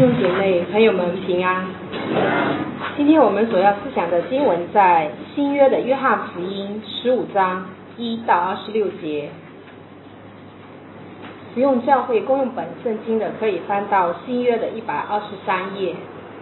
兄姐妹朋友们平安。今天我们所要思想的经文在新约的约翰福音15章1到26节。使用教会公用本圣经的可以翻到新约的123页。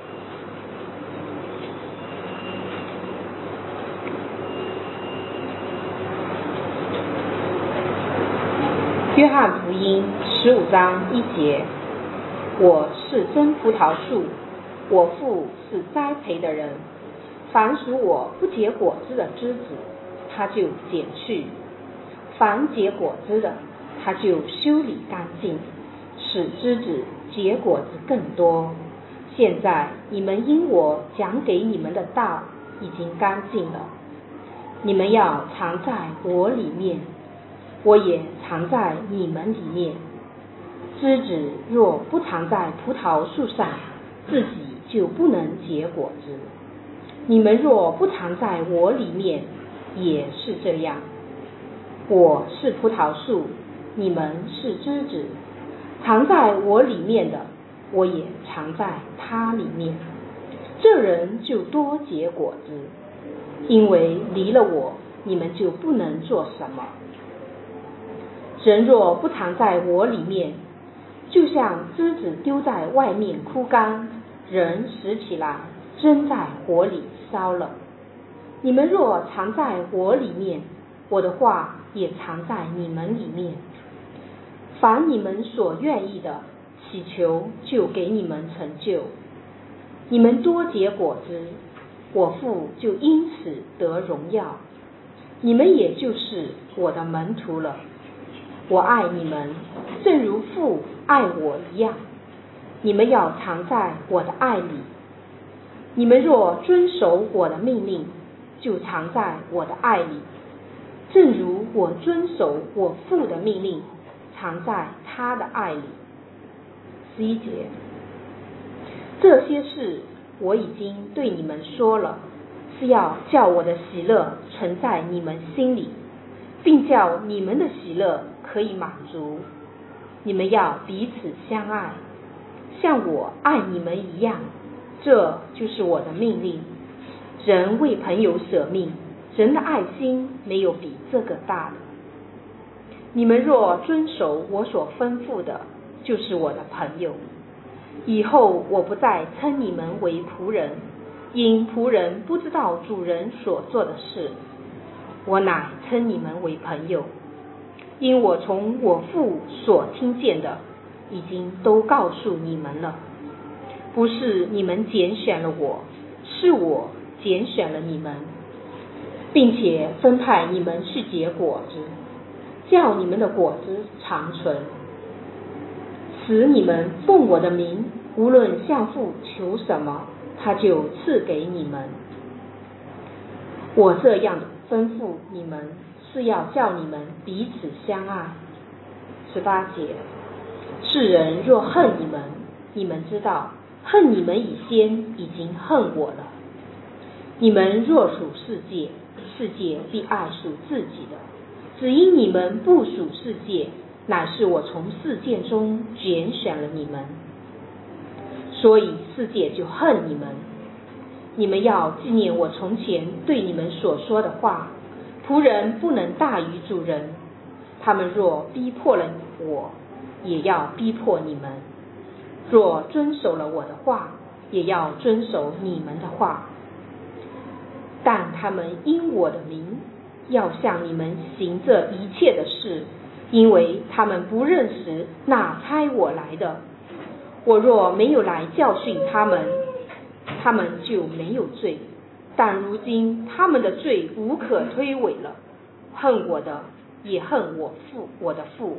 约翰福音15章1节，我是真葡萄树，我父是栽培的人，凡属我不结果子的枝子，他就剪去；凡结果子的，他就修理干净，使枝子结果子更多。现在你们因我讲给你们的道已经干净了，你们要藏在我里面，我也藏在你们里面。枝子若不藏在葡萄树上，自己就不能结果子。你们若不藏在我里面，也是这样。我是葡萄树，你们是枝子，藏在我里面的，我也藏在他里面。这人就多结果子，因为离了我，你们就不能做什么。人若不藏在我里面，就像枝子丢在外面枯干，人拾起来扔在火里烧了。你们若藏在我里面，我的话也藏在你们里面。凡你们所愿意的，祈求就给你们成就。你们多结果子，我父就因此得荣耀。你们也就是我的门徒了。我爱你们，正如父爱我一样，你们要藏在我的爱里。你们若遵守我的命令，就藏在我的爱里，正如我遵守我父的命令，藏在他的爱里。11节，这些事我已经对你们说了，是要叫我的喜乐存在你们心里，并叫你们的喜乐可以满足。你们要彼此相爱，像我爱你们一样，这就是我的命令。人为朋友舍命，人的爱心没有比这个大的。你们若遵守我所吩咐的，就是我的朋友。以后我不再称你们为仆人，因仆人不知道主人所做的事，我乃称你们为朋友，因我从我父所听见的，已经都告诉你们了。不是你们拣选了我，是我拣选了你们，并且分派你们去结果子，叫你们的果子长存，使你们奉我的名，无论向父求什么，他就赐给你们。我这样吩咐你们，是要叫你们彼此相爱。18节，世人若恨你们，你们知道，恨你们以先已经恨我了。你们若属世界，世界必爱属自己的，只因你们不属世界，乃是我从世界中拣选了你们，所以世界就恨你们。你们要纪念我从前对你们所说的话，仆人不能大于主人。他们若逼迫了我，也要逼迫你们；若遵守了我的话，也要遵守你们的话。但他们因我的名，要向你们行这一切的事，因为他们不认识那差我来的。我若没有来教训他们，他们就没有罪，但如今他们的罪无可推诿了。恨我的也恨我的父。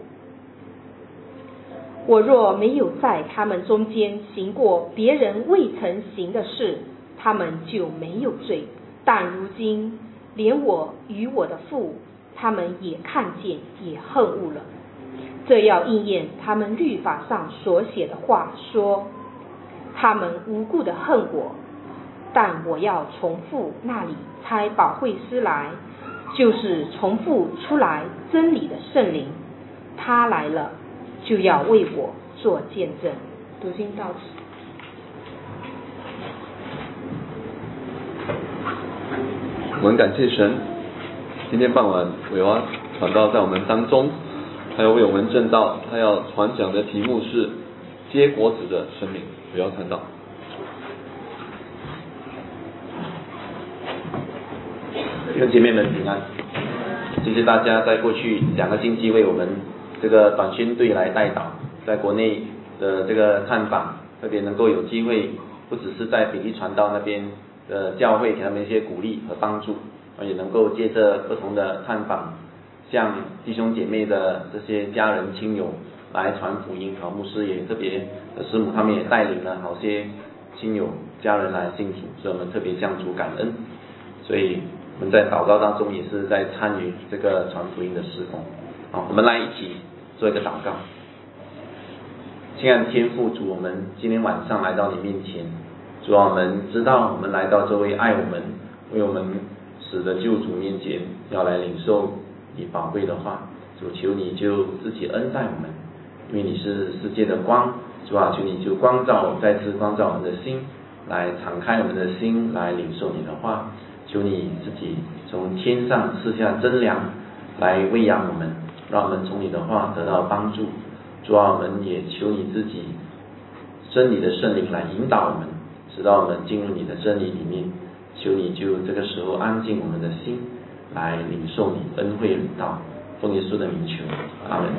我若没有在他们中间行过别人未曾行的事，他们就没有罪，但如今连我与我的父，他们也看见，也恨恶了。这要应验他们律法上所写的话，说他们无故的恨我，但我要从父那里差保惠师来，就是从父出来真理的圣灵，他来了，就要为我做见证。读经到此。 我们感谢神，今天傍晚伟华传道在我们当中，还有为我们证道，他要传讲的题目是结果子的生命。不要看到。 弟兄姐妹们平安，谢谢大家在过去2个星期为我们这个短宣队来代祷，在国内的这个探访，特别能够有机会，不只是在比利传道那边的教会给他们一些鼓励和帮助，也能够借着不同的探访，向弟兄姐妹的这些家人亲友来传福音。牧师也特别师母他们也带领了好些亲友家人来信主，所以我们特别向主感恩。所以我们在祷告当中也是在参与这个传福音的事工。好，我们来一起做一个祷告。亲爱的天父主，我们今天晚上来到你面前，主啊，我们知道我们来到这位爱我们、为我们死的救主面前，要来领受你宝贵的话。主，求你就自己恩待我们，因为你是世界的光。主啊，求你就再次光照我们的心，来敞开我们的心，来领受你的话。求你自己从天上赐下真粮来喂养我们，让我们从你的话得到帮助。主啊，我们也求你自己真理的圣灵来引导我们，直到我们进入你的真理里面。求你就这个时候安静我们的心，来领受你恩惠领导。奉耶稣的名求，阿门。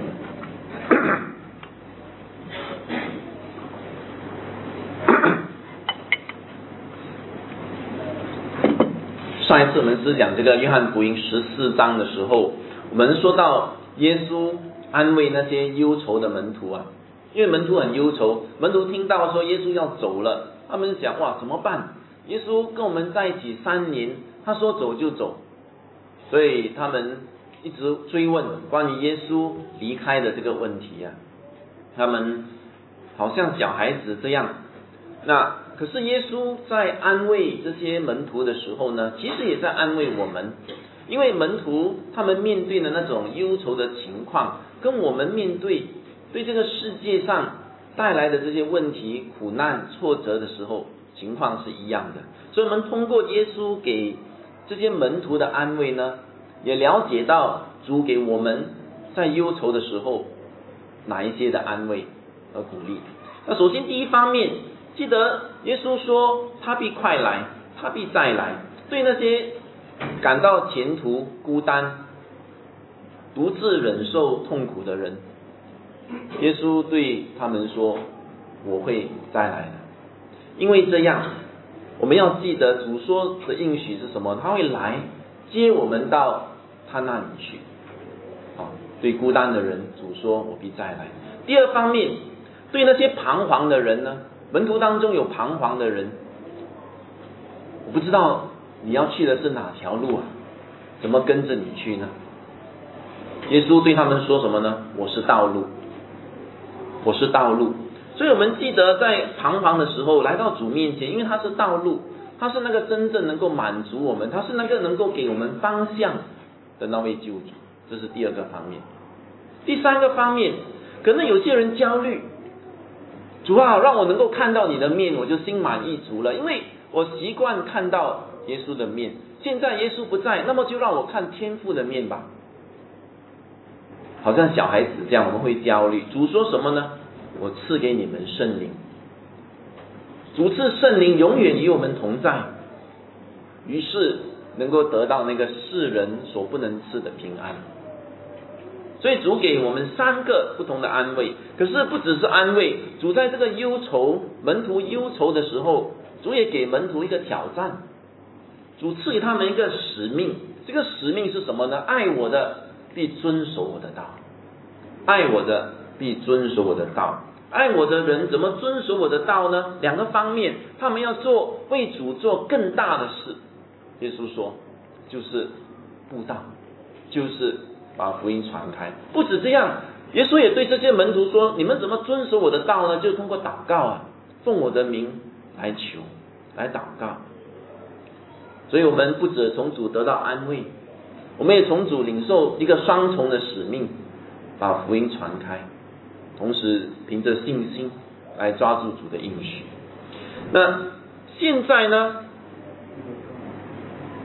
上一次我们是讲这个约翰福音14章的时候，我们说到耶稣安慰那些忧愁的门徒啊，因为门徒很忧愁，门徒听到说耶稣要走了，他们想哇怎么办？耶稣跟我们在一起3年，他说走就走，所以他们一直追问关于耶稣离开的这个问题啊，他们好像小孩子这样。那可是耶稣在安慰这些门徒的时候呢，其实也在安慰我们，因为门徒他们面对的那种忧愁的情况，跟我们面对这个世界上带来的这些问题、苦难、挫折的时候情况是一样的。所以我们通过耶稣给这些门徒的安慰呢，也了解到主给我们在忧愁的时候哪一些的安慰和鼓励。那首先第一方面，记得耶稣说他必快来，他必再来。对那些感到前途孤单、独自忍受痛苦的人，耶稣对他们说我会再来的。因为这样，我们要记得主说的应许是什么？他会来接我们到他那里去。对孤单的人，主说我必再来。第二方面，对那些彷徨的人呢，门徒当中有彷徨的人，我不知道你要去的是哪条路啊，怎么跟着你去呢？耶稣对他们说什么呢？我是道路，我是道路。所以我们记得在彷徨的时候来到主面前，因为他是道路，他是那个真正能够满足我们，他是那个能够给我们方向的那位救主。这是第二个方面。第三个方面，可能有些人焦虑，主啊，让我能够看到你的面，我就心满意足了，因为我习惯看到耶稣的面，现在耶稣不在，那么就让我看天父的面吧。好像小孩子这样，我们会焦虑。主说什么呢？我赐给你们圣灵，主赐圣灵永远与我们同在，于是能够得到那个世人所不能赐的平安。所以主给我们3个不同的安慰，可是不只是安慰，主在这个忧愁，门徒忧愁的时候，主也给门徒一个挑战，主赐给他们一个使命。这个使命是什么呢？爱我的必遵守我的道，爱我的必遵守我的道。爱我的人怎么遵守我的道呢？2个方面，他们要为主做更大的事。耶稣说就是布道，就是把福音传开。不止这样，耶稣也对这些门徒说，你们怎么遵守我的道呢？就通过祷告啊，奉我的名来求，来祷告。所以我们不止从主得到安慰，我们也从主领受一个双重的使命，把福音传开，同时凭着信心来抓住主的应许。那现在呢，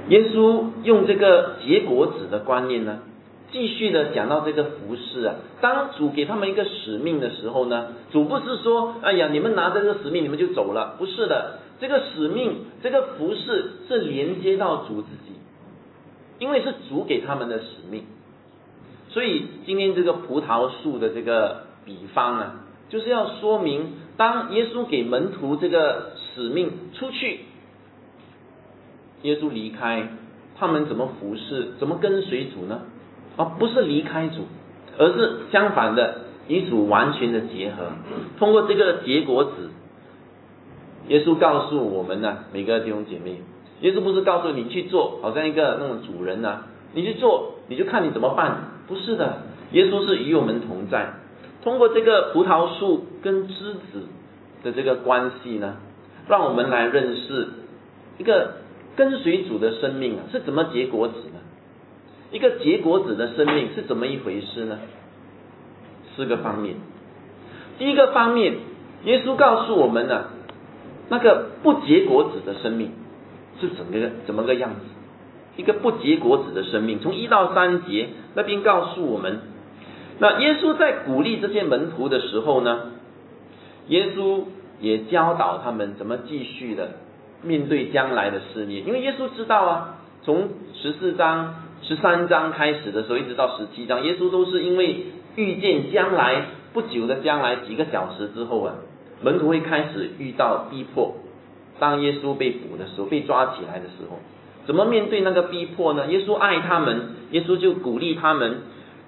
耶稣用这个结果子的观念呢，继续的讲到这个服事啊。当主给他们一个使命的时候呢，主不是说哎呀你们拿着这个使命你们就走了，不是的，这个使命这个服事是连接到主自己，因为是主给他们的使命。所以今天这个葡萄树的这个比方啊，就是要说明当耶稣给门徒这个使命出去，耶稣离开，他们怎么服侍，怎么跟随主呢？不是离开主，而是相反的，与主完全的结合。通过这个结果子，耶稣告诉我们呢，每个弟兄姐妹，耶稣不是告诉你去做，好像一个那种主人啊，你去做，你就看你怎么办。不是的，耶稣是与我们同在。通过这个葡萄树跟枝子的这个关系呢，让我们来认识一个跟随主的生命是怎么结果子呢？一个结果子的生命是怎么一回事呢？4个方面。第一个方面，耶稣告诉我们呢，那个不结果子的生命是怎么个样子。一个不结果子的生命，从1到3节那边告诉我们，那耶稣在鼓励这些门徒的时候呢，耶稣也教导他们怎么继续的面对将来的事业。因为耶稣知道啊，从14章13章开始的时候一直到17章，耶稣都是因为预见将来不久的将来几个小时之后啊，门徒会开始遇到逼迫。当耶稣被捕的时候，被抓起来的时候，怎么面对那个逼迫呢？耶稣爱他们，耶稣就鼓励他们，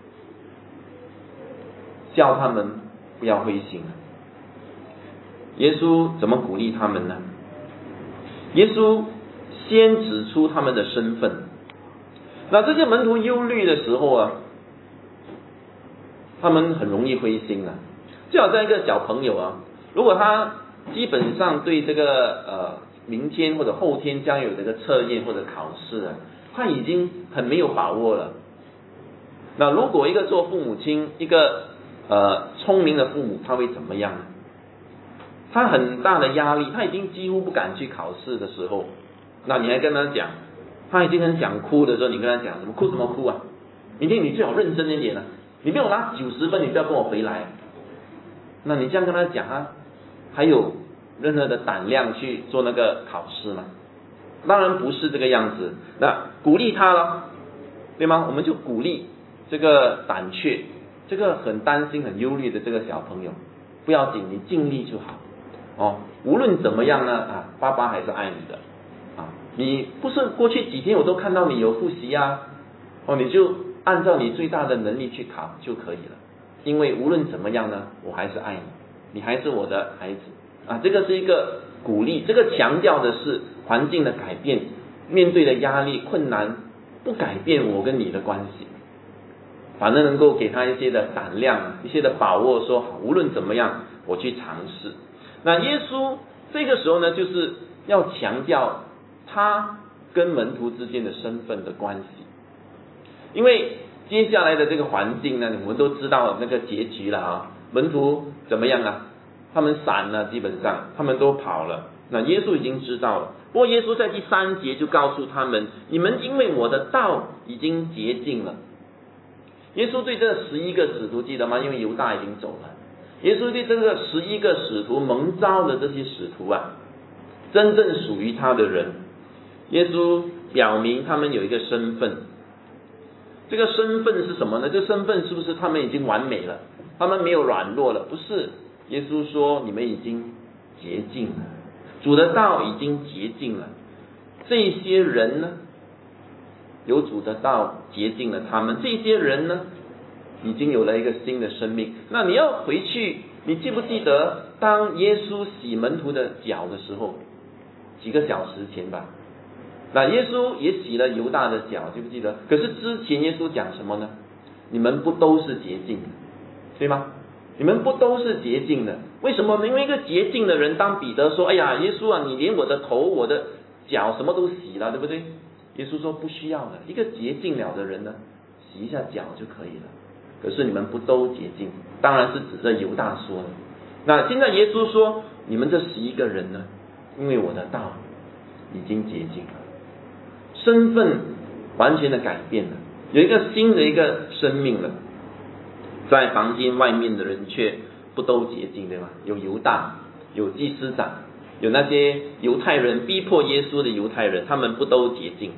叫他们不要灰心。耶稣怎么鼓励他们呢？耶稣先指出他们的身份。那这些门徒忧虑的时候啊，他们很容易灰心啊。就好像一个小朋友啊，如果他基本上对这个明天或者后天将有这个测验或者考试啊，他已经很没有把握了。那如果一个做父母亲，一个聪明的父母，他会怎么样呢？他很大的压力，他已经几乎不敢去考试的时候，那你还跟他讲，他已经很想哭的时候，你跟他讲什么哭什么哭啊？明天你最好认真一点啊，你没有拿90分，你不要跟我回来。那你这样跟他讲啊，还有任何的胆量去做那个考试吗？当然不是这个样子。那鼓励他了，对吗？我们就鼓励这个胆怯，这个很担心很忧虑的这个小朋友，不要紧，你尽力就好无论怎么样呢爸爸还是爱你的你不是过去几天我都看到你有复习你就按照你最大的能力去考就可以了。因为无论怎么样呢，我还是爱你，你还是我的孩子这个是一个鼓励，这个强调的是环境的改变，面对的压力困难不改变我跟你的关系，反正能够给他一些的胆量，一些的把握，说好无论怎么样我去尝试。那耶稣这个时候呢，就是要强调他跟门徒之间的身份的关系。因为接下来的这个环境呢，我们都知道那个结局了门徒怎么样他们散了，基本上他们都跑了。那耶稣已经知道了，不过耶稣在第3节就告诉他们，你们因为我的道已经洁净了。耶稣对这11个使徒记得吗？因为犹大已经走了，耶稣对这个11个使徒蒙召的这些使徒真正属于他的人，耶稣表明他们有一个身份。这个身份是什么呢？这个身份是不是他们已经完美了，他们没有软弱了？不是，耶稣说你们已经洁净了，主的道已经洁净了。这些人呢，有主的道洁净了他们，这些人呢已经有了一个新的生命。那你要回去，你记不记得当耶稣洗门徒的脚的时候，几个小时前吧，那耶稣也洗了犹大的脚，记不记得？可是之前耶稣讲什么呢？你们不都是洁净的，对吗？你们不都是洁净的？为什么呢？因为一个洁净的人，当彼得说哎呀耶稣你连我的头我的脚什么都洗了，对不对？耶稣说不需要的，一个洁净了的人呢，洗一下脚就可以了。可是你们不都洁净，当然是指着犹大说的。那现在耶稣说你们这11个人呢，因为我的道已经洁净了。 身份完全的改变了，有一个新的一个生命了。在房间外面的人却不都洁净，对吗？有犹大，有祭司长，有那些犹太人逼迫耶稣的犹太人，他们不都洁净。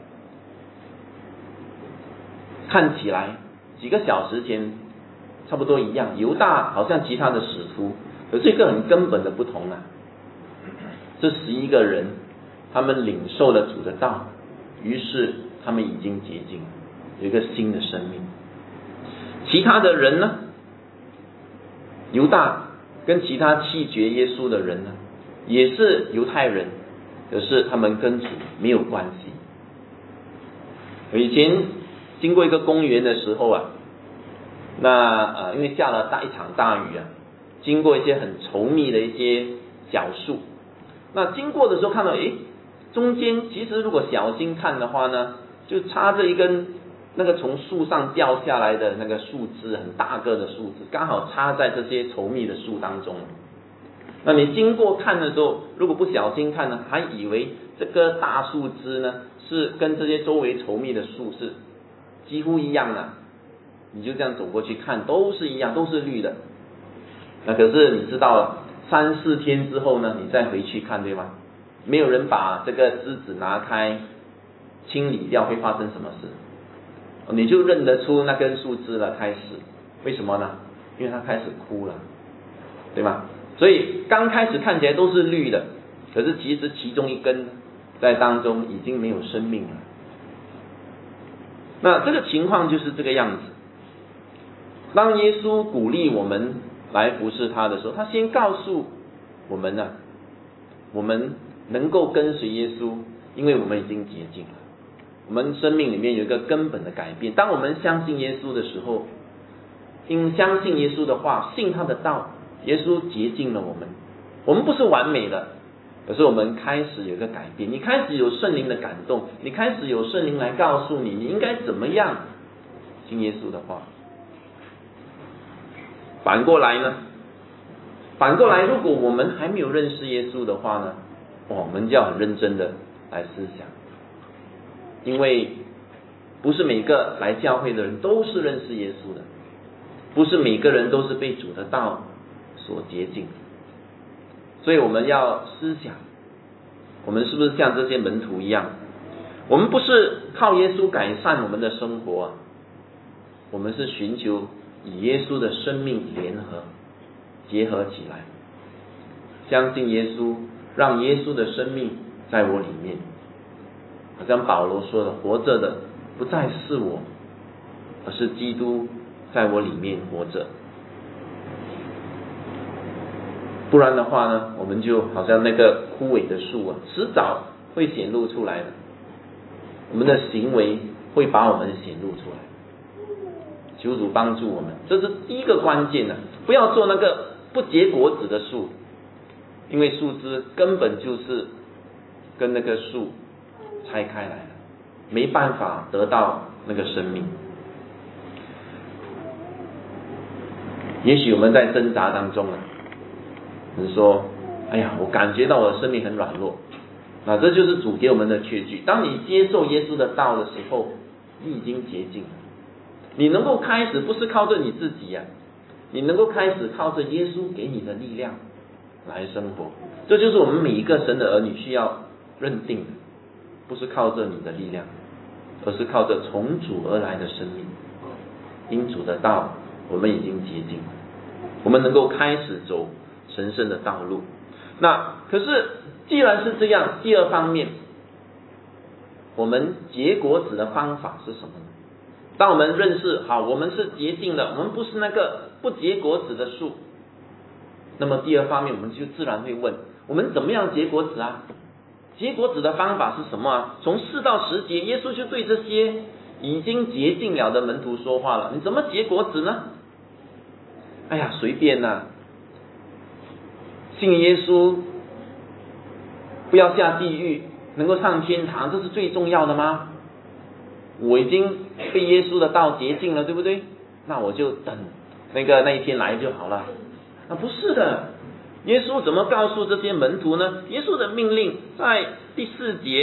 看起来几个小时前差不多一样，犹大好像其他的使徒，可是一个很根本的不同啊。这11个人，他们领受了主的道，于是他们已经洁净，有一个新的生命。其他的人呢，犹大跟其他弃绝耶稣的人呢，也是犹太人，可是他们跟主没有关系。以前经过一个公园的时候啊，那因为下了一场大雨啊，经过一些很稠密的一些小树，那经过的时候看到，中间其实如果小心看的话呢，就插着一根那个从树上掉下来的那个树枝，很大个的树枝，刚好插在这些稠密的树当中。那你经过看的时候，如果不小心看呢，还以为这个大树枝呢是跟这些周围稠密的树是几乎一样的，你就这样走过去看，都是一样，都是绿的。那可是你知道了，3、4天之后呢，你再回去看，对吗？没有人把这个枝子拿开清理掉，会发生什么事？你就认得出那根树枝了。开始为什么呢？因为它开始枯了，对吗？所以刚开始看起来都是绿的，可是其实其中一根在当中已经没有生命了。那这个情况就是这个样子。当耶稣鼓励我们来服侍他的时候，他先告诉我们呢，我们能够跟随耶稣，因为我们已经洁净了。我们生命里面有一个根本的改变。当我们相信耶稣的时候，因相信耶稣的话，信他的道，耶稣洁净了我们。我们不是完美的，可是我们开始有一个改变。你开始有圣灵的感动，你开始有圣灵来告诉你，你应该怎么样信耶稣的话。反过来呢？反过来，如果我们还没有认识耶稣的话呢，我们就要很认真的来思想。因为不是每个来教会的人都是认识耶稣的，不是每个人都是被主的道所洁净，所以我们要思想，我们是不是像这些门徒一样，我们不是靠耶稣改善我们的生活啊，我们是寻求与耶稣的生命联合结合起来，相信耶稣，让耶稣的生命在我里面。好像保罗说的，活着的不再是我，而是基督在我里面活着。不然的话呢，我们就好像那个枯萎的树啊，迟早会显露出来的。我们的行为会把我们显露出来。求主帮助我们，这是第一个关键啊！不要做那个不结果子的树，因为树枝根本就是跟那个树拆开来了，没办法得到那个生命。也许我们在挣扎当中啊，你说，哎呀，我感觉到我的生命很软弱，那这就是主给我们的确据。当你接受耶稣的道的时候，你已经洁净了，你能够开始不是靠着你自己呀，你能够开始靠着耶稣给你的力量来生活。这就是我们每一个神的儿女需要认定的，不是靠着你的力量，而是靠着从主而来的生命。因主的道，我们已经洁净了，我们能够开始走神圣的道路。那可是既然是这样，第二方面，我们结果子的方法是什么呢？当我们认识好，我们是洁净的，我们不是那个不结果子的树，那么第二方面我们就自然会问，我们怎么样结果子啊？结果子的方法是什么啊？从4到10节，耶稣就对这些已经洁净了的门徒说话了，你怎么结果子呢？哎呀，随便啊，信耶稣不要下地狱，能够上天堂，这是最重要的吗？我已经被耶稣的道洁净了，对不对？那我就等那一天来就好了。不是的，耶稣怎么告诉这些门徒呢？耶稣的命令在第4节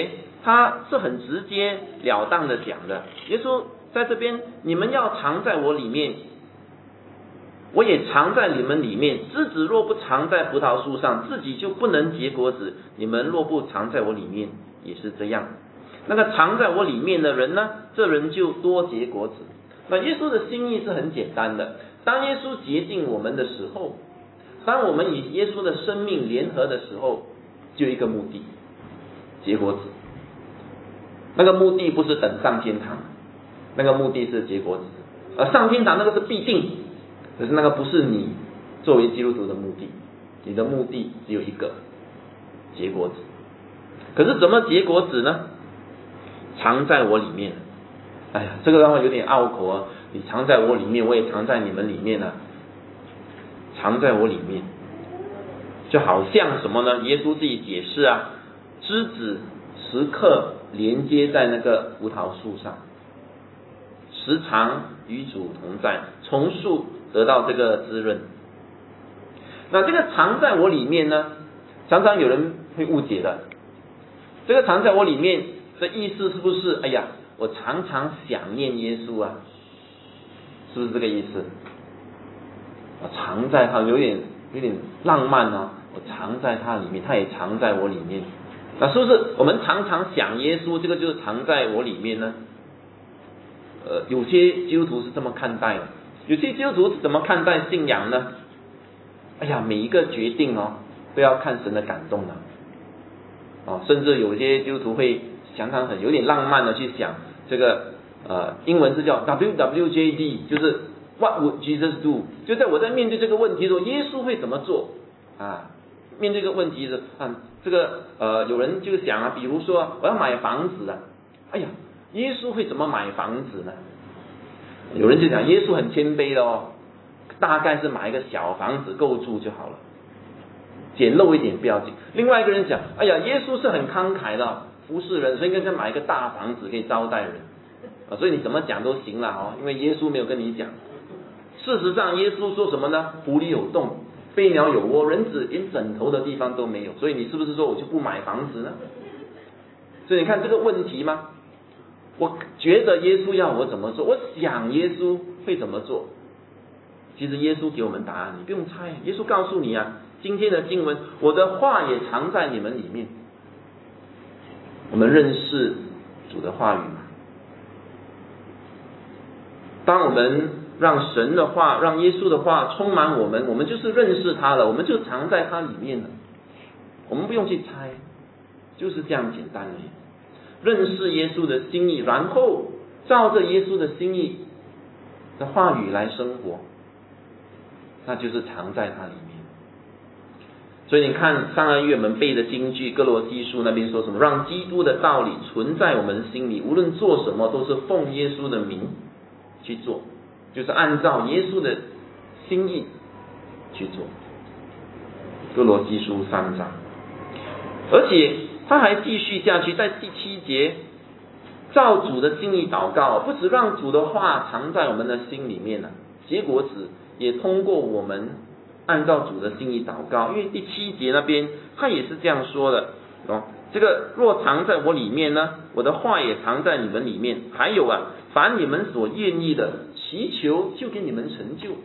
他是很直截了当的讲的。耶稣在这边，你们要藏在我里面，我也藏在你们里面。枝子若不藏在葡萄树上，自己就不能结果子。你们若不藏在我里面，也是这样。那个藏在我里面的人呢，这人就多结果子。那耶稣的心意是很简单的，当耶稣洁净我们的时候，当我们与耶稣的生命联合的时候，就一个目的，结果子。那个目的不是等上天堂，那个目的是结果子。上天堂那个是必定，可是那个不是你作为基督徒的目的，你的目的只有一个，结果子。可是怎么结果子呢？藏在我里面。哎呀，这个让我有点拗口啊！你藏在我里面，我也藏在你们里面啊。藏在我里面，就好像什么呢？耶稣自己解释啊，枝子时刻连接在那个葡萄树上，时常与主同在，从树得到这个滋润。那这个藏在我里面呢，常常有人会误解的。这个藏在我里面的意思是不是？哎呀，我常常想念耶稣啊，是不是这个意思？我藏在他，有点浪漫啊！我藏在他里面，他也藏在我里面。那是不是我们常常想耶稣，这个就是藏在我里面呢？有些基督徒是这么看待的，有些基督徒是怎么看待信仰呢？哎呀，每一个决定都要看神的感动的。甚至有些基督徒会常常有点浪漫的去想这个英文是叫 WWJD， 就是 What would Jesus do？ 就在我在面对这个问题的时候，耶稣会怎么做啊？面对这个问题的这个有人就想啊，比如说我要买房子啊，哎呀，耶稣会怎么买房子呢？有人就讲耶稣很谦卑的大概是买一个小房子够住就好了，简陋一点不要紧。另外一个人讲，哎呀，耶稣是很慷慨的，服侍人，所以应该买一个大房子可以招待人所以你怎么讲都行了因为耶稣没有跟你讲。事实上耶稣说什么呢？狐狸有洞，飞鸟有窝，人子连枕头的地方都没有，所以你是不是说我就不买房子呢？所以你看这个问题吗？我觉得耶稣要我怎么做，我想耶稣会怎么做。其实耶稣给我们答案，你不用猜，耶稣告诉你啊，今天的经文，我的话也藏在你们里面。我们认识主的话语嘛？当我们让神的话，让耶稣的话充满我们，我们就是认识他了，我们就藏在他里面了。我们不用去猜，就是这样简单而已。认识耶稣的心意，然后照着耶稣的心意的话语来生活，那就是藏在他里面。所以你看上个月我们背的金句哥罗西书那边说什么？让基督的道理存在我们心里，无论做什么都是奉耶稣的名去做，就是按照耶稣的心意去做。哥罗西书3章，而且他还继续下去，在第7节，照主的心意祷告，不只让主的话藏在我们的心里面结果子也通过我们按照主的心意祷告。因为第7节那边他也是这样说的这个若藏在我里面呢，我的话也藏在你们里面。还有凡你们所愿意的，祈求就给你们成就。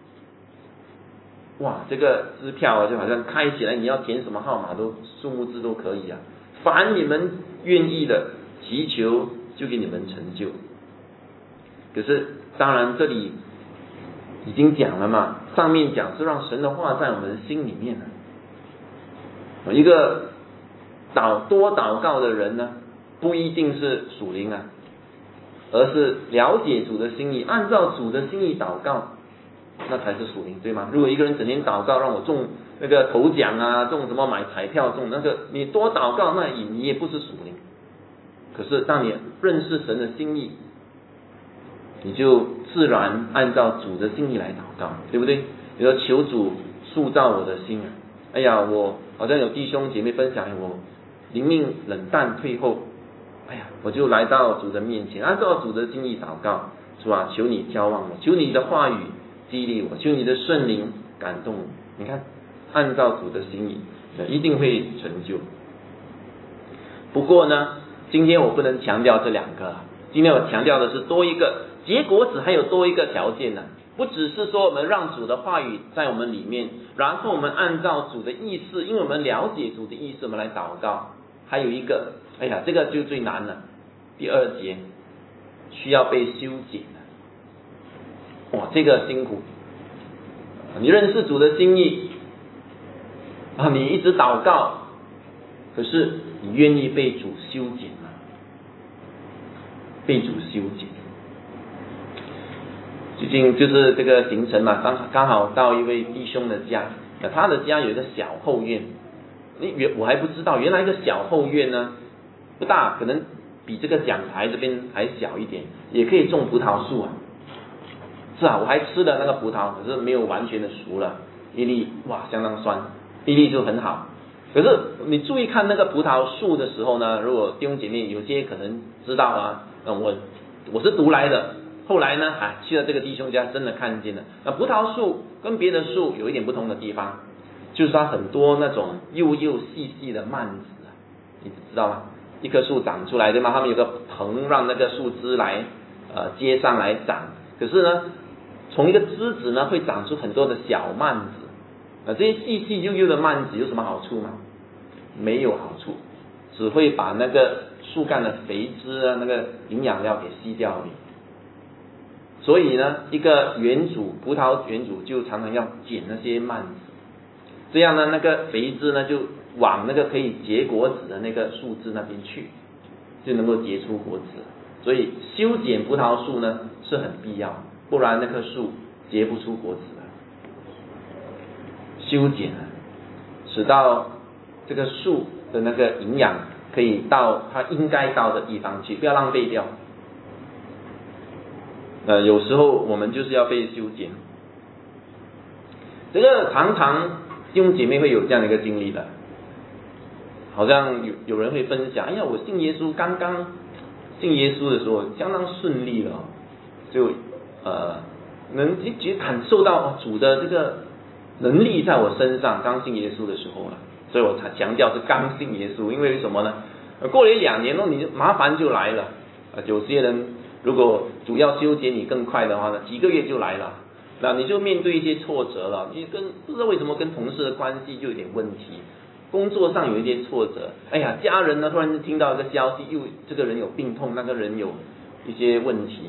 哇，这个支票就好像开起来，你要填什么号码都数目字都可以凡你们愿意的，祈求就给你们成就。可是当然这里已经讲了嘛，上面讲是让神的话在我们心里面一个多祷告的人呢，不一定是属灵而是了解主的心意，按照主的心意祷告，那才是属灵，对吗？如果一个人整天祷告让我中那个头奖中什么买彩票中那个，你多祷告，那你也不是属灵。可是当你认识神的心意，你就自然按照主的心意来祷告，对不对？你说求主塑造我的心哎呀，我好像有弟兄姐妹分享，我灵命冷淡退后，哎呀，我就来到主的面前，按照主的心意祷告，主啊，求你浇旺我，求你的话语激励我，求你的圣灵感动我。你看，按照主的心意，一定会成就。不过呢， 今天我不能强调这两个，今天我强调的是多一个结果子，还有多一个条件呢。不只是说我们让主的话语在我们里面，然后我们按照主的意思，因为我们了解主的意思，我们来祷告。还有一个，这个就最难了。第2节需要被修剪了。哇，这个辛苦。你认识主的心意啊，你一直祷告，可是你愿意被主修剪吗？被主修剪。最近就是这个行程嘛，刚好到一位弟兄的家，他的家有一个小后院，我还不知道，原来一个小后院呢不大，可能比这个讲台这边还小一点，也可以种葡萄树啊。是啊，我还吃了那个葡萄，可是没有完全的熟了，一粒哇相当酸，一粒就很好。可是你注意看那个葡萄树的时候呢，如果弟兄姐妹有些可能知道啊，我是读来的。后来呢，去了这个弟兄家，真的看见了。那葡萄树跟别的树有一点不同的地方，就是它很多那种幼细细的蔓子，你知道吗？一棵树长出来对吗？他们有个藤让那个树枝来接上来长。可是呢，从一个枝子呢会长出很多的小蔓子。这些细幼的蔓子有什么好处吗？没有好处，只会把那个树干的肥汁啊，那个营养料给吸掉而已。所以呢，一个葡萄园主就常常要剪那些蔓子，这样呢，那个肥汁呢就往那个可以结果子的那个树枝那边去，就能够结出果子。所以修剪葡萄树呢是很必要，不然那棵树结不出果子来。修剪使到这个树的那个营养可以到它应该到的地方去，不要浪费掉。有时候我们就是要被修剪。这个常常弟兄姐妹会有这样的一个经历的，好像有人会分享，我信耶稣，刚刚信耶稣的时候相当顺利了，就能感受到主的这个能力在我身上，刚信耶稣的时候了，所以我才强调是刚信耶稣，因为什么呢？过了2年你麻烦就来了。有些人如果主要修剪你更快的话呢，几个月就来了，那你就面对一些挫折了，你不知道为什么跟同事的关系就有点问题，工作上有一些挫折，家人呢突然听到一个消息，这个人有病痛，那个人有一些问题，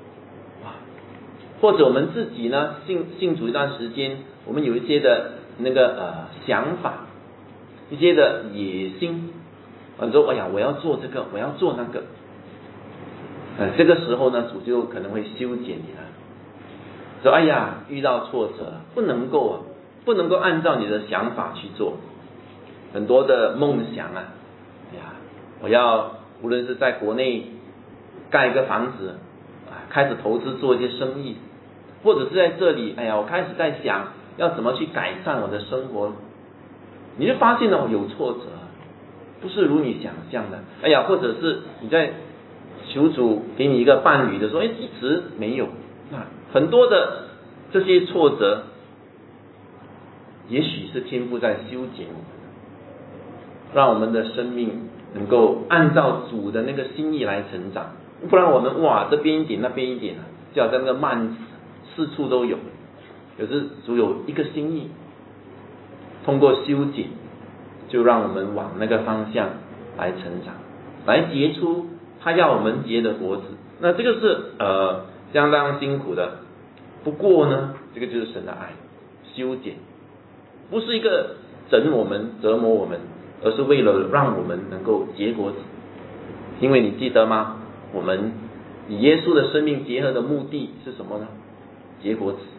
或者我们自己呢信主一段时间，我们有一些的那个想法，一些的野心，说我要做这个，我要做那个。这个时候呢，主就可能会修剪你了，说遇到挫折不能够按照你的想法去做，很多的梦想我要无论是在国内盖一个房子，开始投资做一些生意，或者是在这里我开始在想要怎么去改善我的生活，你就发现有挫折，不是如你想象的，或者是你在求主给你一个伴侣的时候，一直没有，很多的这些挫折，也许是天父在修剪我们，让我们的生命能够按照主的那个心意来成长，不然我们这边一点那边一点，就好像那个蔓子四处都有，可是主有一个心意，通过修剪就让我们往那个方向来成长，来结出他要我们结的果子。那这个是相当辛苦的，不过呢，这个就是神的爱，修剪不是一个整我们折磨我们，而是为了让我们能够结果子。因为你记得吗？我们与耶稣的生命结合的目的是什么呢？结果子。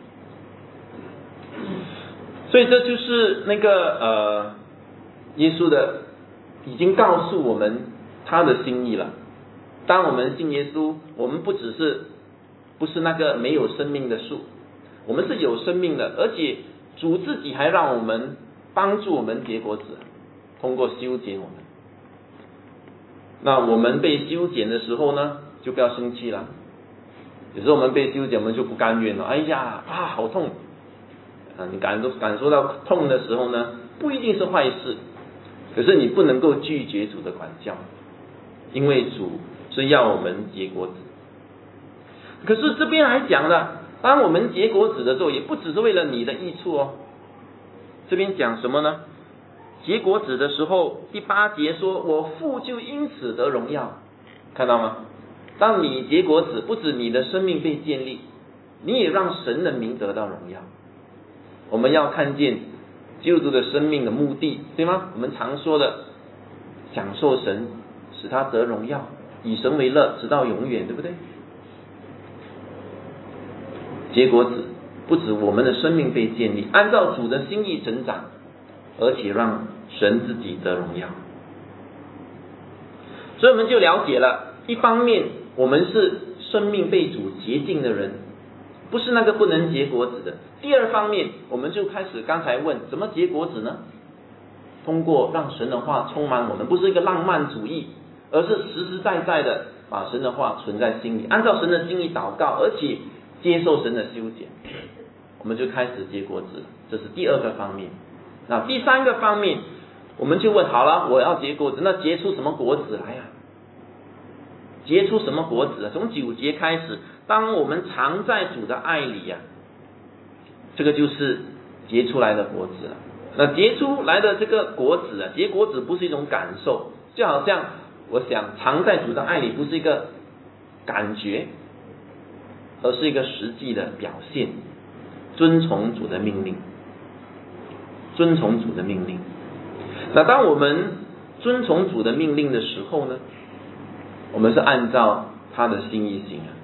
所以这就是那个耶稣的已经告诉我们他的心意了。当我们信耶稣，我们不是那个没有生命的树，我们是有生命的，而且主自己还让我们帮助我们结果子，通过修剪我们。那我们被修剪的时候呢，就不要生气了。有时候我们被修剪，我们就不甘愿了，好痛你感受到痛的时候呢，不一定是坏事，可是你不能够拒绝主的管教， 因为主是要我们结果子。可是这边还讲了，当我们结果子的时候，也不只是为了你的益处哦。这边讲什么呢？结果子的时候，第8节说，我父就因此得荣耀，看到吗？当你结果子，不止你的生命被建立，你也让神的名得到荣耀。我们要看见基督徒的生命的目的，对吗？我们常说的享受神，使他得荣耀，以神为乐，直到永远，对不对？结果子不止我们的生命被建立，按照主的心意成长，而且让神自己得荣耀。所以我们就了解了，一方面我们是生命被主洁净的人，不是那个不能结果子的。第二方面，我们就开始刚才问怎么结果子呢？通过让神的话充满我们，不是一个浪漫主义，而是实实在在的把神的话存在心里，按照神的心意祷告，而且接受神的修剪，我们就开始结果子了。这是第2个方面。那第3个方面，我们就问好了，我要结果子，那结出什么果子来呀？结出什么果子啊？从9节开始，当我们常在主的爱里呀，这个就是结出来的果子了。那结出来的这个果子啊，结果子不是一种感受，就好像我想常在主的爱里不是一个感觉，而是一个实际的表现，遵从主的命令，遵从主的命令。那当我们遵从主的命令的时候呢，我们是按照他的心意行啊。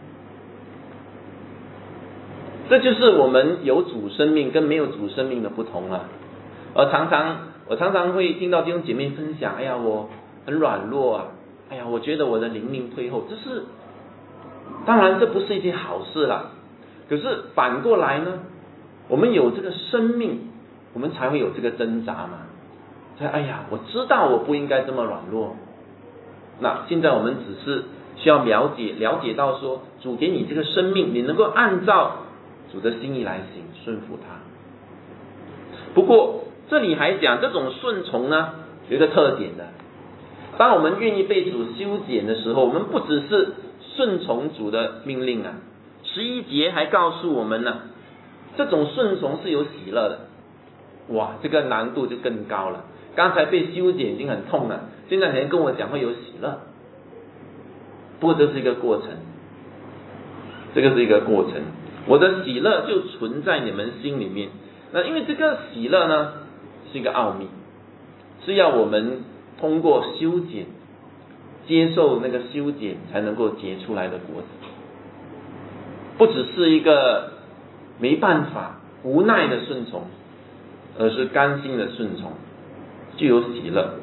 这就是我们有主生命跟没有主生命的不同啊。我常常会听到弟兄姐妹分享，哎呀，我很软弱啊，哎呀，我觉得我的灵命退后，当然这不是一件好事啦。可是反过来呢，我们有这个生命，我们才会有这个挣扎嘛。所以哎呀，我知道我不应该这么软弱。那现在我们只是需要了解到说，主给你这个生命，你能够按照主的心意来行，顺服他。不过这里还讲这种顺从呢，有一个特点的。当我们愿意被主修剪的时候，我们不只是顺从主的命令啊。11节还告诉我们呢，这种顺从是有喜乐的。哇，这个难度就更高了。刚才被修剪已经很痛了，现在人跟我讲会有喜乐。不过这是一个过程，这个是一个过程。我的喜乐就存在你们心里面。那因为这个喜乐呢，是一个奥秘，是要我们通过修剪，接受那个修剪才能够结出来的果子。不只是一个没办法无奈的顺从，而是甘心的顺从，就有喜乐。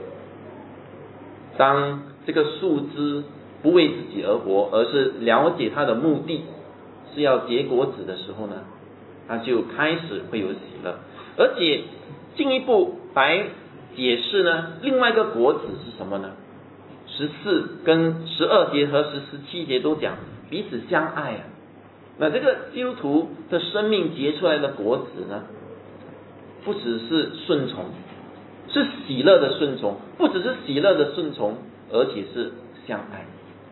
当这个树枝不为自己而活，而是了解它的目的是要结果子的时候呢，它就开始会有喜乐。而且进一步来解释呢，另外一个果子是什么呢？14跟12节和17节都讲彼此相爱啊。那这个基督徒的生命结出来的果子呢，不只是顺从，是喜乐的顺从，不只是喜乐的顺从，而且是相爱。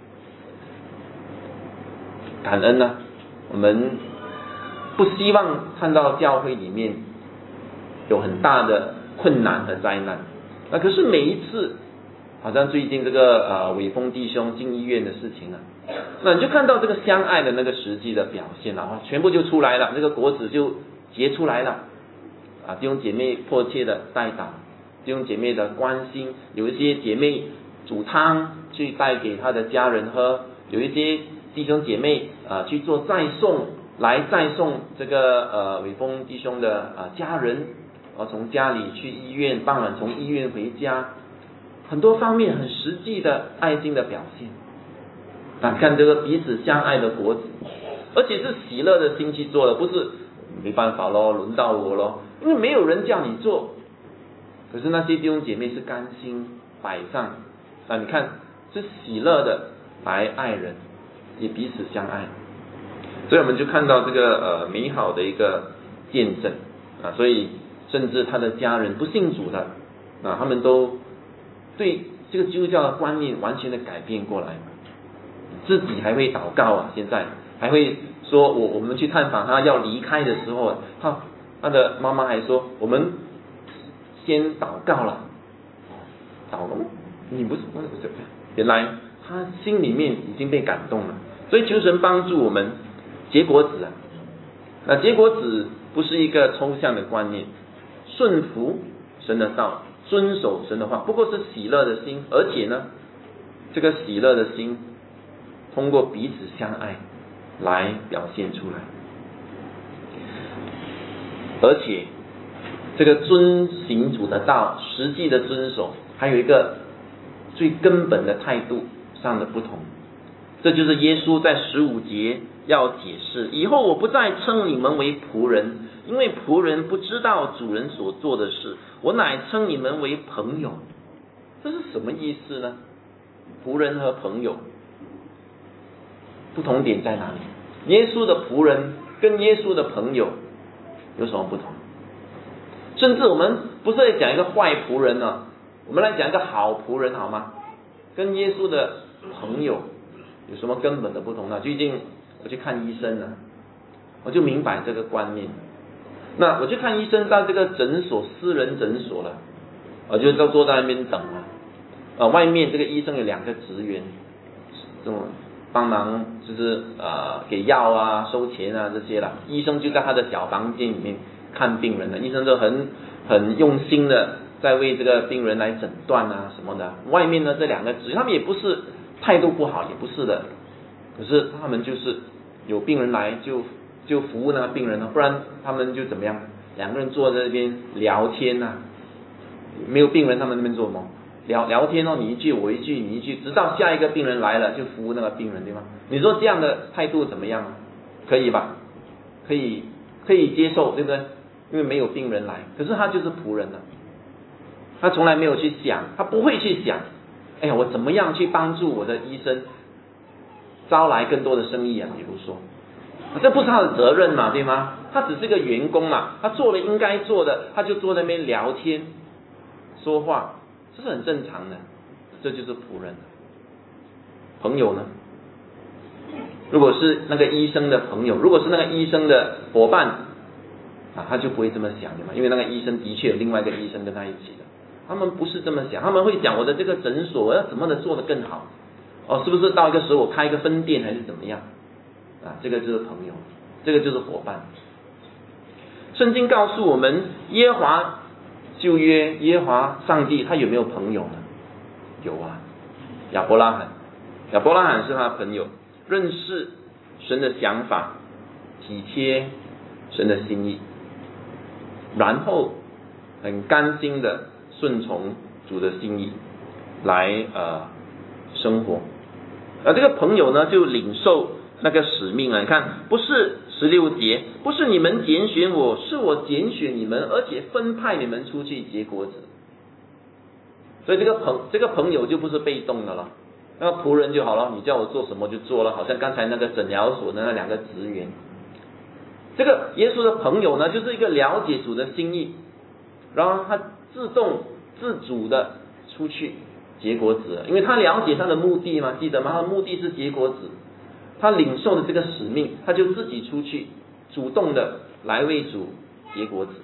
感恩呢，我们不希望看到教会里面有很大的困难和灾难。那可是每一次，好像最近这个伟峰弟兄进医院的事情啊，那你就看到这个相爱的那个实际的表现了，全部就出来了，这个果子就结出来了。弟兄姐妹迫切的代祷，弟兄姐妹的关心，有一些姐妹煮汤去带给他的家人喝，有一些弟兄姐妹去做再送这个伟峰弟兄的家人，从家里去医院，傍晚从医院回家，很多方面很实际的爱心的表现。看这个彼此相爱的果子，而且是喜乐的心去做的，不是没办法咯，轮到我咯，因为没有人叫你做。可是那些弟兄姐妹是甘心摆上，你看是喜乐的来爱人，也彼此相爱。所以我们就看到这个美好的一个见证所以甚至他的家人不信主的他们都对这个基督教的观念完全的改变过来，自己还会祷告啊，现在还会说我们去探访他要离开的时候，他的妈妈还说我们先祷告了，祷告，你不是原来他心里面已经被感动了，所以求神帮助我们结果子啊。那结果子不是一个抽象的观念，顺服神的道，遵守神的话，不过是喜乐的心，而且呢，这个喜乐的心通过彼此相爱来表现出来，而且这个遵行主的道，实际的遵守，还有一个最根本的态度上的不同。这就是耶稣在15节要解释，以后我不再称你们为仆人，因为仆人不知道主人所做的事，我乃称你们为朋友。这是什么意思呢？仆人和朋友不同点在哪里？耶稣的仆人跟耶稣的朋友有什么不同？甚至我们不是在讲一个坏仆人呢，我们来讲一个好仆人好吗？跟耶稣的朋友有什么根本的不同呢？最近我去看医生呢，我就明白这个观念。那我去看医生，在这个诊所，私人诊所了，我就都坐在那边等啊。外面这个医生有2个职员，这种帮忙就是给药啊、收钱啊这些啦。医生就在他的小房间里面看病人了，医生就很用心的在为这个病人来诊断啊什么的。外面呢这2个职员，他们也不是态度不好，也不是的，可是他们就是有病人来就服务那个病人了，不然他们就怎么样？2个人坐在那边聊天啊，没有病人他们那边做什么？聊天哦，你一句我一句你一句，直到下一个病人来了就服务那个病人，对吗？你说这样的态度怎么样？可以吧？可以接受，对不对？因为没有病人来，可是他就是仆人了，他从来没有去想，他不会去想，哎呀，我怎么样去帮助我的医生招来更多的生意啊？比如说，这不是他的责任嘛，对吗？他只是个员工嘛，他做了应该做的，他就坐在那边聊天说话，这是很正常的，这就是仆人。朋友呢？如果是那个医生的朋友，如果是那个医生的伙伴啊，他就不会这么想的嘛，因为那个医生的确有另外一个医生跟他一起的，他们不是这么想，他们会讲我的这个诊所我要怎么的做得更好，是不是到一个时候我开一个分店还是怎么样啊？这个就是朋友，这个就是伙伴。圣经告诉我们，耶和华旧约耶和华上帝他有没有朋友呢？有啊，亚伯拉罕是他的朋友，认识神的想法，体贴神的心意，然后很甘心的顺从主的心意来生活。这个朋友呢就领受那个使命了。你看，不是16节，不是你们拣选我，是我拣选你们，而且分派你们出去结果子。所以这个朋友就不是被动的了，那个仆人就好了，你叫我做什么就做了，好像刚才那个诊疗所的那2个职员。这个耶稣的朋友呢，就是一个了解主的心意，然后他自动自主的出去结果子了，因为他了解他的目的嘛，记得吗？他的目的是结果子，他领受的这个使命，他就自己出去主动的来为主结果子。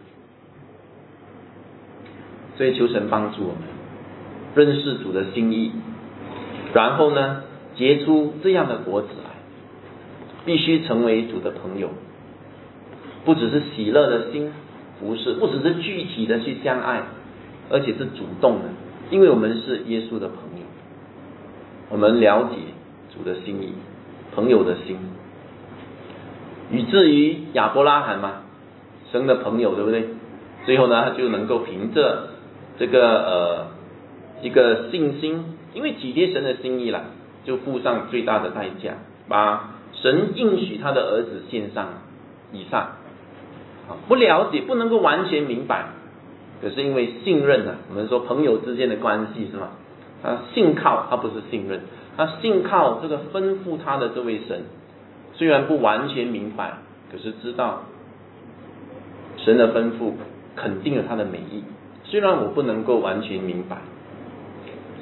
所以求神帮助我们认识主的心意，然后呢结出这样的果子来，必须成为主的朋友，不只是喜乐的心服侍，不只是具体的去相爱，而且是主动的，因为我们是耶稣的朋友，我们了解主的心意，朋友的心，以至于亚伯拉罕嘛，生的朋友，对不对？最后呢，他就能够凭着这个一个信心，因为体贴神的心意了，就付上最大的代价，把神应许他的儿子献上以撒。不了解，不能够完全明白，可是因为信任我们说朋友之间的关系是吗？他信靠，他不是信任，他信靠这个吩咐他的这位神，虽然不完全明白，可是知道神的吩咐肯定了他的美意，虽然我不能够完全明白，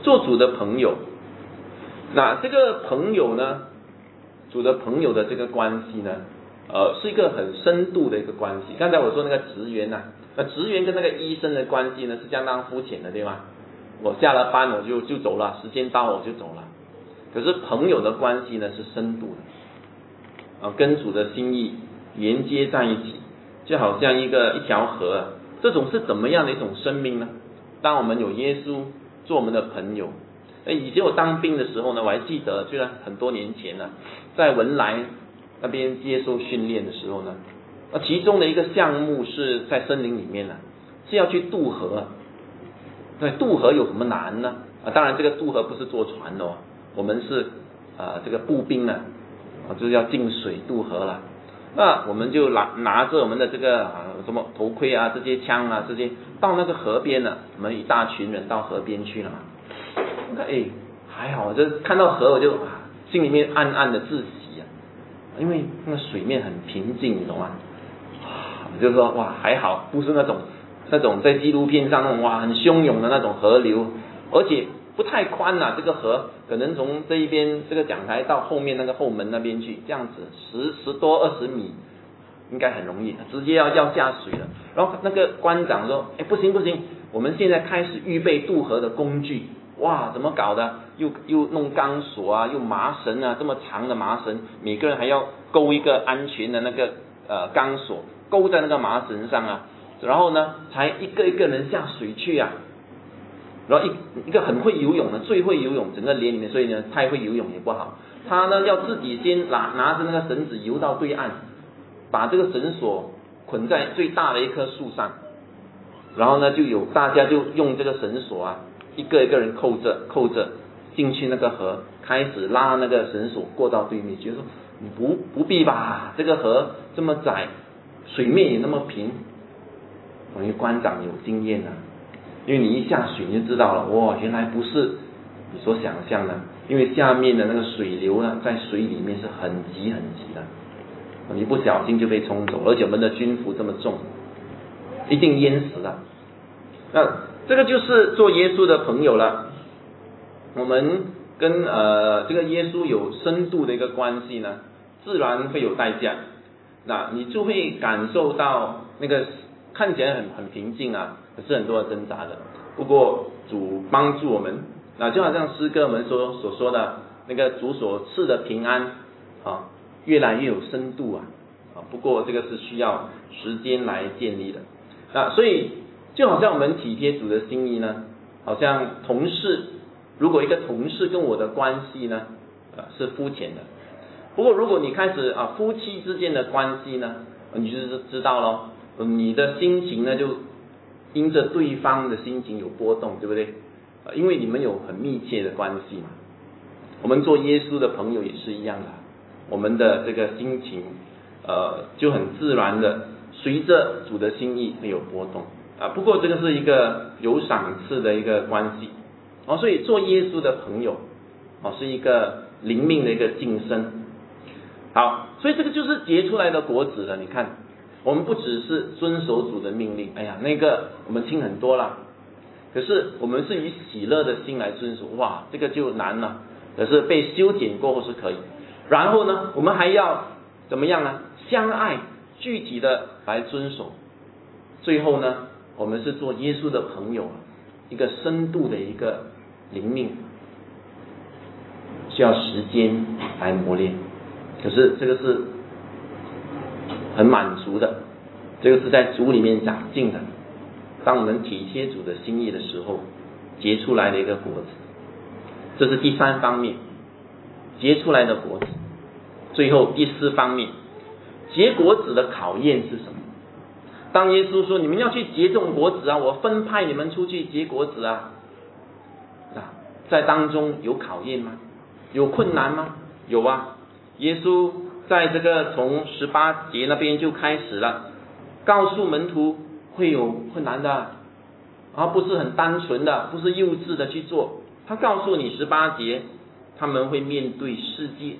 做主的朋友。那这个朋友呢，主的朋友的这个关系呢，是一个很深度的一个关系。刚才我说那个职员呐，那职员跟那个医生的关系呢是相当肤浅的，对吗？我下了班我就走了，时间到我就走了。可是朋友的关系呢是深度的，跟主的心意连接在一起，就好像一条河。这种是怎么样的一种生命呢？当我们有耶稣做我们的朋友。以前我当兵的时候呢，我还记得，虽然很多年前了，在文莱那边接受训练的时候呢，其中的一个项目是在森林里面呢，是要去渡河。对，渡河有什么难呢？当然这个渡河不是坐船的哦，我们是这个步兵呢，就是要进水渡河了。那我们就拿着我们的这个什么头盔啊，这些枪啊，这些到那个河边呢，我们一大群人到河边去了嘛。还好，就看到河我就心里面暗暗的自喜啊，因为那个水面很平静，你懂吗？就是说哇，还好不是那种在纪录片上那种哇很汹涌的那种河流，而且不太宽啊，这个河可能从这一边这个讲台到后面那个后门那边去，这样子十多20米，应该很容易，直接要下水了。然后那个官长说，不行，我们现在开始预备渡河的工具。哇，怎么搞的？又弄钢索啊，又麻绳啊，这么长的麻绳，每个人还要勾一个安全的那个钢索，勾在那个麻绳上啊。然后呢，才一个人下水去啊。然后一个很会游泳的，最会游泳整个连里面，所以呢，太会游泳也不好。他呢要自己先拿着那个绳子游到对岸，把这个绳索捆在最大的一棵树上，然后呢大家就用这个绳索啊。一个人扣着进去那个河，开始拉那个绳索过到对面去。说不必吧，这个河这么窄，水面也那么平。因为官长有经验啊，因为你一下水你就知道了，哇，原来不是你所想象的，因为下面的那个水流呢，在水里面是很急的，你不小心就被冲走，而且我们的军服这么重，一定淹死了。那这个就是做耶稣的朋友了。我们跟这个耶稣有深度的一个关系呢，自然会有代价。那你就会感受到那个看起来很平静啊，可是很多的挣扎的。不过主帮助我们，那就好像诗歌我们所说的那个主所赐的平安啊，越来越有深度啊。不过这个是需要时间来建立的。那所以就好像我们体贴主的心意呢，好像同事，如果一个同事跟我的关系呢，是肤浅的。不过如果你开始夫妻之间的关系呢，你就是知道咯，你的心情呢就因着对方的心情有波动，对不对？因为你们有很密切的关系嘛。我们做耶稣的朋友也是一样的，我们的这个心情就很自然的随着主的心意会有波动。不过这个是一个有赏赐的一个关系所以做耶稣的朋友是一个灵命的一个晋升。好，所以这个就是结出来的果子了。你看，我们不只是遵守主的命令，那个我们听很多了，可是我们是以喜乐的心来遵守，哇，这个就难了。可是被修剪过后是可以。然后呢，我们还要怎么样呢？相爱，具体的来遵守。最后呢，我们是做耶稣的朋友，一个深度的一个灵命，需要时间来磨练。可是这个是很满足的，这个是在主里面长进的。当我们体贴主的心意的时候，结出来的一个果子，这是第三方面，结出来的果子。最后第四方面，结果子的考验是什么？当耶稣说你们要去结这种果子我分派你们出去结果子在当中有考验吗？有困难吗？有啊。耶稣在这个从18节那边就开始了，告诉门徒会有困难的，不是很单纯的，不是幼稚的去做。他告诉你18节，他们会面对世界，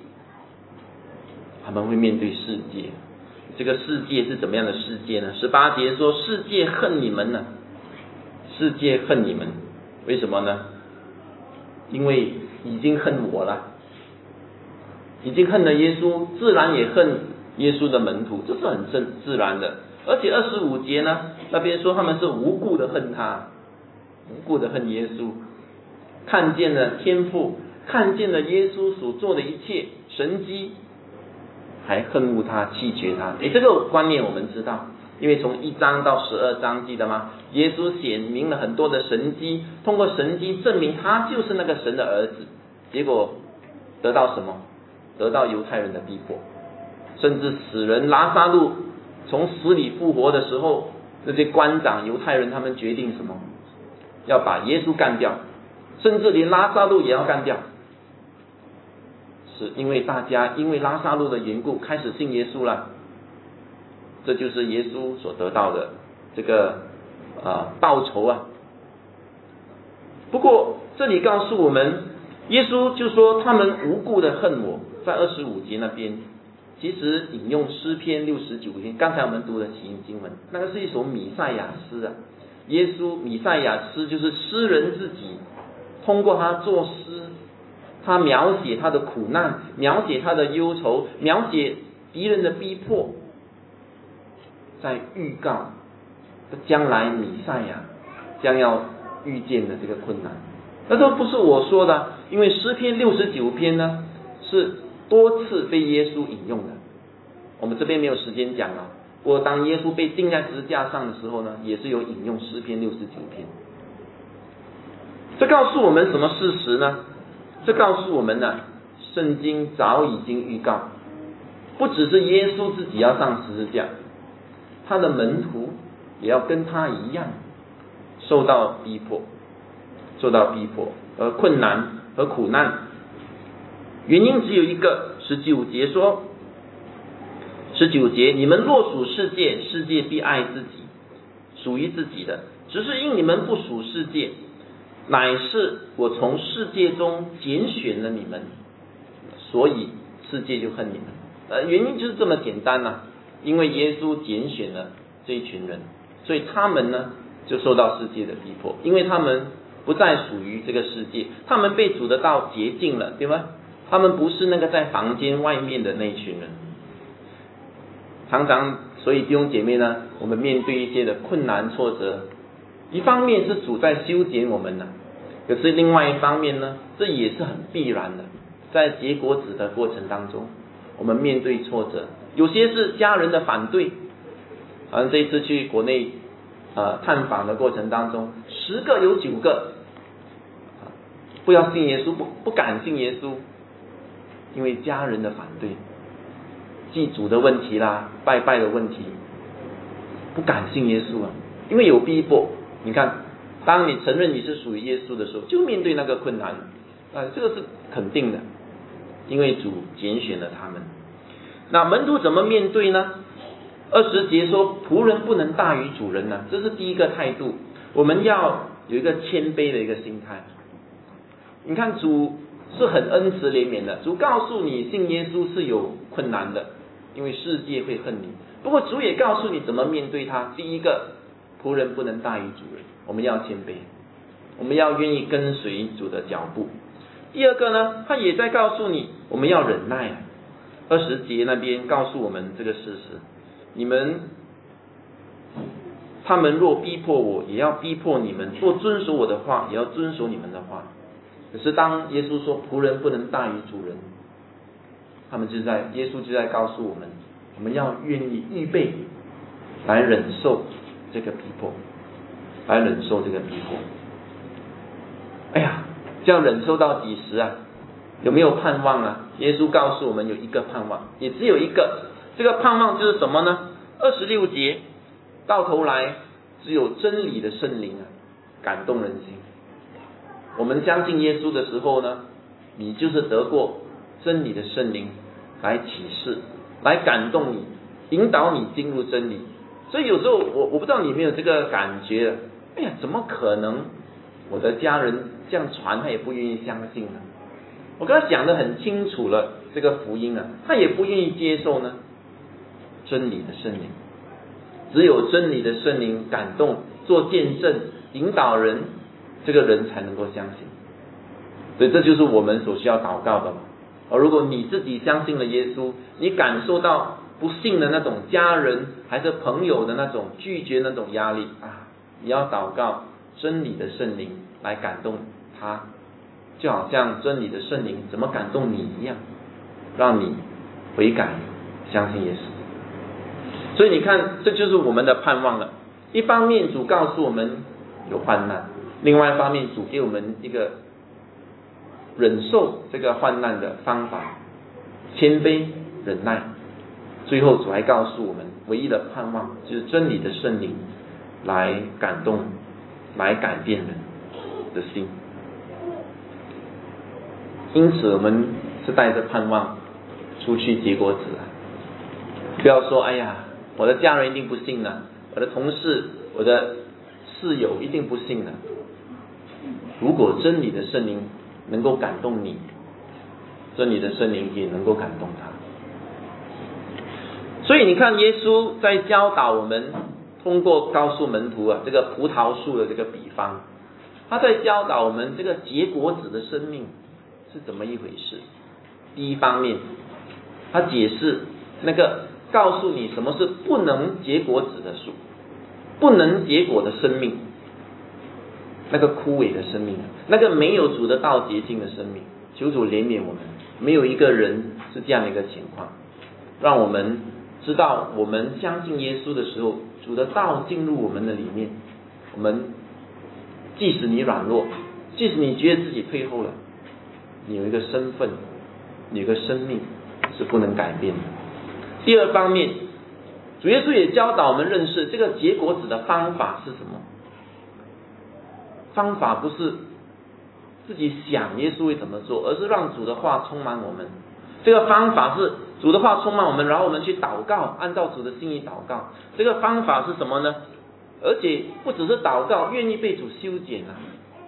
这个世界是怎么样的世界呢？18节说世界恨你们呢，世界恨你们，为什么呢？ 因为已经恨我了，已经恨了耶稣，自然也恨耶稣的门徒，这是很自然的。而且25节呢，那边说他们是无故的恨他，无故的恨耶稣，看见了天父，看见了耶稣所做的一切神迹，还恨恶他，弃绝他。这个观念我们知道，因为从1章到12章记得吗？耶稣显明了很多的神迹，通过神迹证明他就是那个神的儿子，结果得到什么？得到犹太人的逼迫，甚至死人拉撒路从死里复活的时候，那些官长犹太人他们决定什么？要把耶稣干掉，甚至连拉撒路也要干掉，是因为大家因为拉撒路的缘故开始信耶稣了。这就是耶稣所得到的这个报酬啊。不过这里告诉我们，耶稣就说他们无故的恨我，在25节那边其实引用诗篇69篇，刚才我们读的起因经文，那个是一首弥赛亚诗啊。耶稣弥赛亚诗就是诗人自己通过他作诗，他描写他的苦难，描写他的忧愁，描写敌人的逼迫，在预告将来弥赛亚将要遇见的这个困难。那都不是我说的，因为诗篇69篇呢是多次被耶稣引用的，我们这边没有时间讲了。不过当耶稣被钉在十字架上的时候呢，也是有引用诗篇69篇。这告诉我们什么事实呢？这告诉我们呢，圣经早已经预告，不只是耶稣自己要上十字架，他的门徒也要跟他一样受到逼迫，困难和苦难。原因只有一个，19节说，19节，你们若属世界，世界必爱自己，属于自己的，只是因你们不属世界，乃是我从世界中拣选了你们，所以世界就恨你们。原因就是这么简单啊，因为耶稣拣选了这一群人，所以他们呢就受到世界的逼迫，因为他们不再属于这个世界，他们被主的道洁净了，对吗？他们不是那个在房间外面的那一群人。常常，所以弟兄姐妹呢，我们面对一些的困难挫折，一方面是主在修剪我们呢，可是另外一方面呢，这也是很必然的，在结果子的过程当中，我们面对挫折，有些是家人的反对，好像这一次去国内探访的过程当中，10个有9个不要信耶稣，不敢信耶稣，因为家人的反对，祭祖的问题啦，拜拜的问题，不敢信耶稣啊，因为有逼迫。你看，当你承认你是属于耶稣的时候，就面对那个困难，这个是肯定的，因为主拣选了他们。那门徒怎么面对呢？20节说，仆人不能大于主人呢，这是第一个态度，我们要有一个谦卑的一个心态。你看主是很恩慈怜悯的，主告诉你信耶稣是有困难的，因为世界会恨你。不过主也告诉你怎么面对他。第一个，仆人不能大于主人，我们要谦卑，我们要愿意跟随主的脚步。第二个呢，他也在告诉你我们要忍耐。20节那边告诉我们这个事实，他们若逼迫我，也要逼迫你们；若遵守我的话，也要遵守你们的话。可是当耶稣说仆人不能大于主人，耶稣就在告诉我们，我们要愿意预备来忍受这个逼迫，来忍受这个逼迫。哎呀，这样忍受到几时啊？有没有盼望啊？耶稣告诉我们有一个盼望，也只有一个。这个盼望就是什么呢？26节，到头来只有真理的圣灵感动人心。我们相信耶稣的时候呢，你就是得过真理的圣灵来启示，来感动你，引导你进入真理。所以有时候我不知道你有没有这个感觉，哎呀，怎么可能我的家人这样传他也不愿意相信呢？我跟他讲得很清楚了这个福音他也不愿意接受呢。真理的圣灵，只有真理的圣灵感动做见证引导人，这个人才能够相信。 所以这就是我们所需要祷告的嘛。如果你自己相信了耶稣，你感受到不幸的那种家人还是朋友的那种拒绝那种压力啊，你要祷告真理的圣灵来感动他，就好像真理的圣灵怎么感动你一样，让你悔改相信耶稣。所以你看，这就是我们的盼望了。一方面主告诉我们有患难，另外一方面主给我们一个忍受这个患难的方法，谦卑忍耐。最后主还告诉我们，唯一的盼望就是真理的圣灵来感动，来改变人的心。因此我们是带着盼望出去结果子啊！不要说哎呀，我的家人一定不信了，我的同事、我的室友一定不信了。如果真理的圣灵能够感动你，真理的圣灵也能够感动他。所以你看，耶稣在教导我们，通过告诉门徒这个葡萄树的这个比方，他在教导我们这个结果子的生命是怎么一回事。第一方面，他解释那个告诉你什么是不能结果子的树，不能结果的生命，那个枯萎的生命，那个没有主的道洁净的生命。求主怜悯我们，没有一个人是这样的一个情况，让我们知道我们相信耶稣的时候，主的道进入我们的里面，我们即使你软弱，即使你觉得自己退后了，你有一个身份，你有一个生命是不能改变的。第二方面，主耶稣也教导我们认识这个结果子的方法是什么。方法不是自己想耶稣会怎么做，而是让主的话充满我们。这个方法是主的话充满我们，然后我们去祷告，按照主的心意祷告。这个方法是什么呢？而且不只是祷告，愿意被主修剪啊，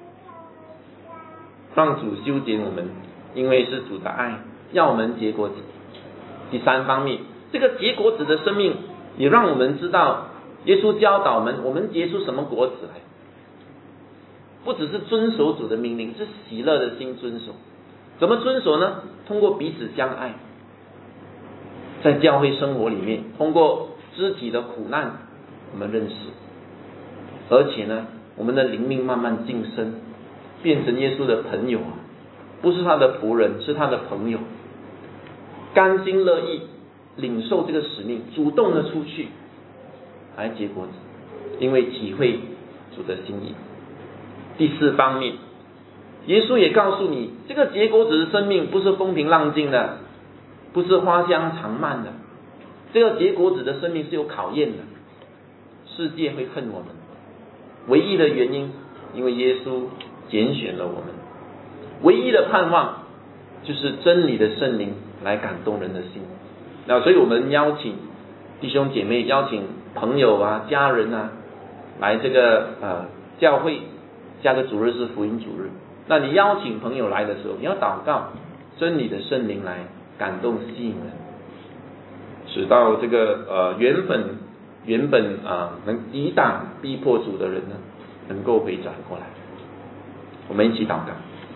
让主修剪我们，因为是主的爱要我们结果子。第三方面，这个结果子的生命也让我们知道，耶稣教导我们结出什么果子来。不只是遵守主的命令，是喜乐的心遵守。怎么遵守呢？通过彼此相爱，在教会生活里面，通过肢体的苦难我们认识，而且呢，我们的灵命慢慢晋升，变成耶稣的朋友啊，不是他的仆人，是他的朋友，甘心乐意领受这个使命，主动的出去来结果子，因为体会主的心意。第四方面，耶稣也告诉你，这个结果子的生命不是风平浪静的，不是花香长漫的，这个结果子的生命是有考验的。世界会恨我们，唯一的原因，因为耶稣拣选了我们，唯一的盼望就是真理的圣灵来感动人的心。那所以我们邀请弟兄姐妹，邀请朋友啊、家人啊来这个教会。下个主日是福音主日，那你邀请朋友来的时候，你要祷告真理的圣灵来感动吸引人，使到这个原本能抵挡逼迫主的人呢，能够回转过来。我们一起祷告。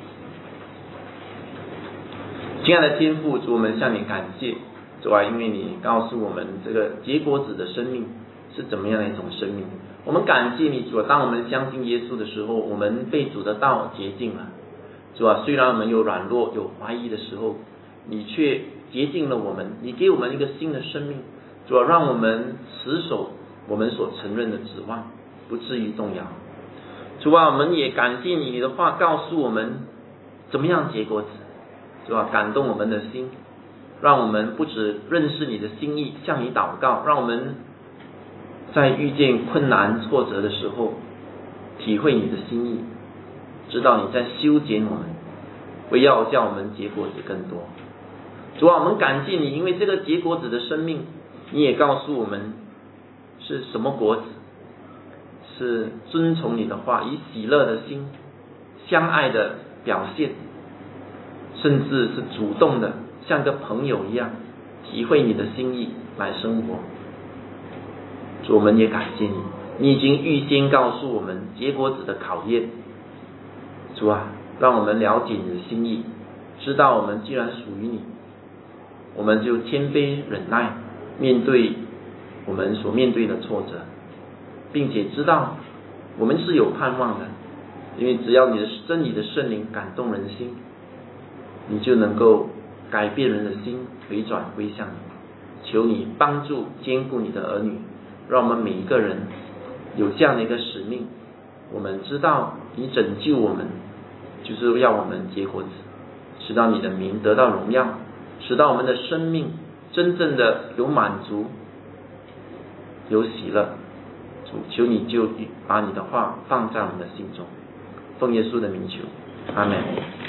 亲爱的天父，主，我们向你感谢，主啊，因为你告诉我们这个结果子的生命是怎么样的一种生命。我们感谢你，主啊，当我们相信耶稣的时候，我们被主的道洁净了。主啊，虽然我们有软弱有怀疑的时候，你却洁净了我们，你给我们一个新的生命。主啊，让我们持守我们所承认的指望，不至于动摇。主啊，我们也感谢你，你的话告诉我们怎么样结果子。主啊，感动我们的心，让我们不只认识你的心意，向你祷告，让我们在遇见困难挫折的时候，体会你的心意，知道你在修剪我们，不要叫我们结果子更多。主啊，我们感谢你，因为这个结果子的生命，你也告诉我们是什么果子，是遵从你的话，以喜乐的心相爱的表现，甚至是主动的像个朋友一样体会你的心意来生活。主，我们也感谢你，你已经预先告诉我们结果子的考验。主啊， 让我们了解你的心意，知道我们既然属于你，我们就谦卑忍耐，面对我们所面对的挫折，并且知道我们是有盼望的，因为只要你的真理的圣灵感动人心，你就能够改变人的心，回转归向你。求你帮助坚固你的儿女，让我们每一个人有这样的一个使命，我们知道你拯救我们就是要我们结果子，使到你的名得到荣耀，使到我们的生命真正的有满足有喜乐。主，求你就把你的话放在我们的心中，奉耶稣的名求，阿们。